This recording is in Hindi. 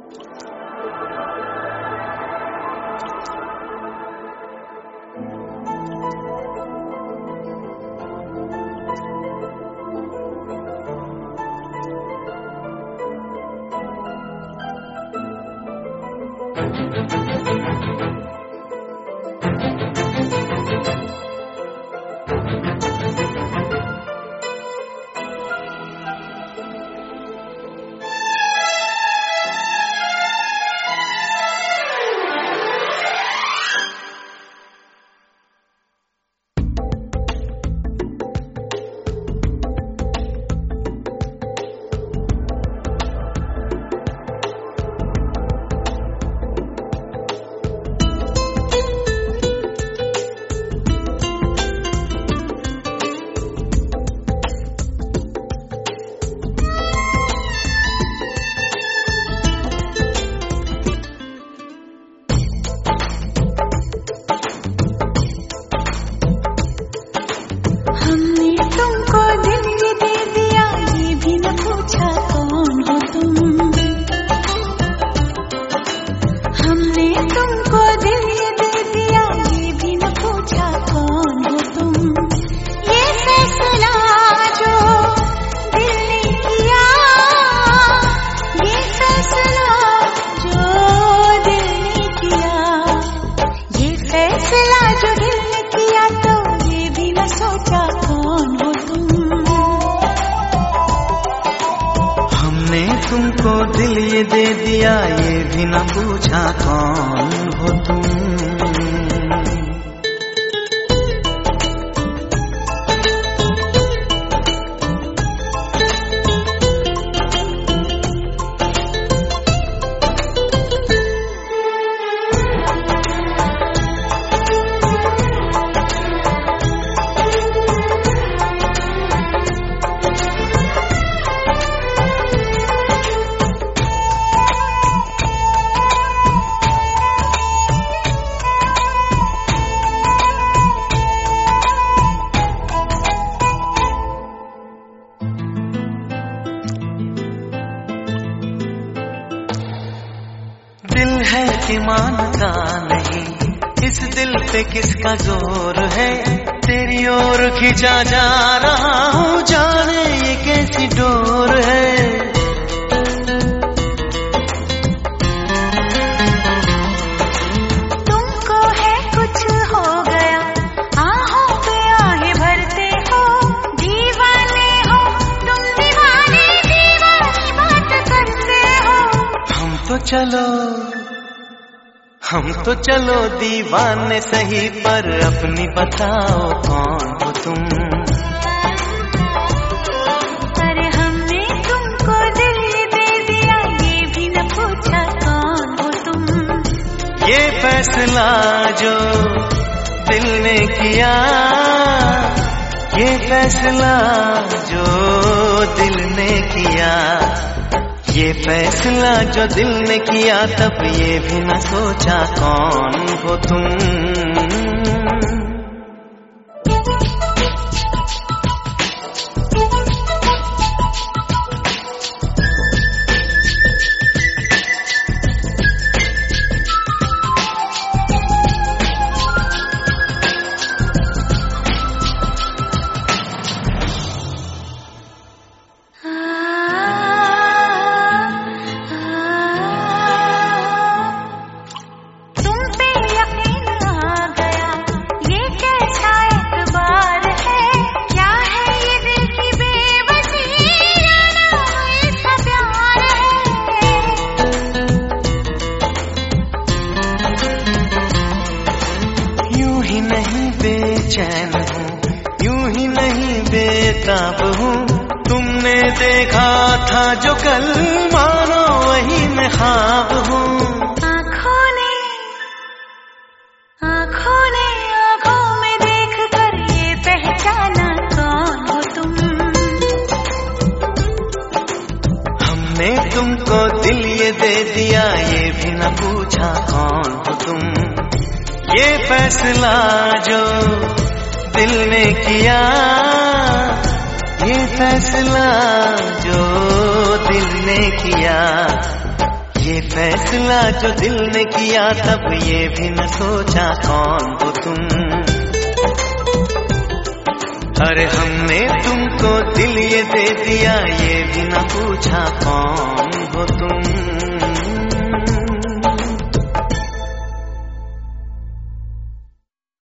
तुमको दिल ये दे दिया, ये भी न पूछा कौन हो तुम। दिल है कि मानता नहीं, इस दिल पे किसका जोर है। तेरी ओर खिंचा जा रहा हूँ, जाने ये कैसी डोर है। तुमको है कुछ हो गया, आहों पे आहें भरते हो। दीवाने हो तुम, दीवाने दीवानी बात करते हो। हम तो चलो दीवाने सही, पर अपनी बताओ कौन हो तुम। अरे हमने तुमको दिल दे दिया, ये भी न पूछा कौन हो तुम। ये फैसला जो दिल ने किया, ये फैसला जो दिल ने किया, ये फैसला जो दिल ने किया, तब ये भी न सोचा कौन हो तुम। बेचैन हूँ, यूं ही नहीं बेताब हूँ। तुमने देखा था जो कल, मानो वही मैं ख्वाब हूँ। आँखों ने आँखों में देख कर ये पहचाना कौन हो तुम। हमने तुमको दिल ये दे दिया, ये भी न पूछा कौन हो तुम। ये फैसला जो दिल ने किया, ये फैसला जो दिल ने किया, ये फैसला जो दिल ने किया तब ये भी न सोचा कौन हो तुम। अरे हमने तुमको दिल ये दे दिया, ये भी न पूछा कौन हो तुम।